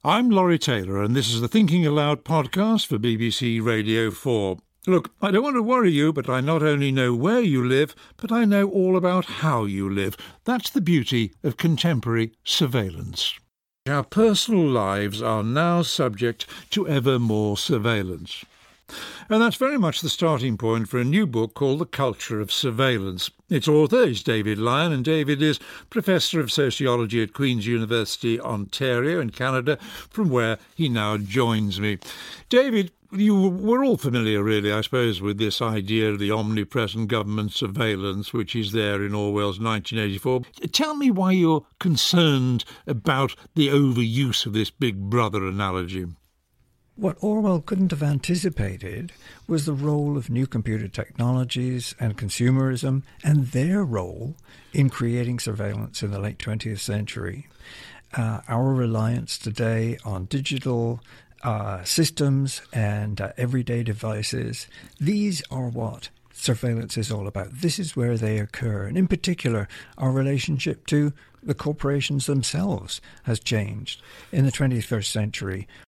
I'm Laurie Taylor, and this is the Thinking Aloud podcast for BBC Radio 4. Look, I don't want to worry you, but I not only know where you live, but I know all about how you live. That's the beauty of contemporary surveillance. Our personal lives are now subject to ever more surveillance. And that's very much the starting point for a new book called The Culture of Surveillance. Its author is David Lyon, and David is Professor of Sociology at Queen's University, Ontario in Canada, from where he now joins me. David, we're all familiar, really, I suppose, with this idea of the omnipresent government surveillance, which is there in Orwell's 1984. Tell me why you're concerned about the overuse of this Big Brother analogy. What Orwell couldn't have anticipated was the role of new computer technologies and consumerism and their role in creating surveillance in the late 20th century. Our reliance today on digital systems and everyday devices, these are what surveillance is all about. This is where they occur. And in particular, our relationship to the corporations themselves has changed. In the 21st century,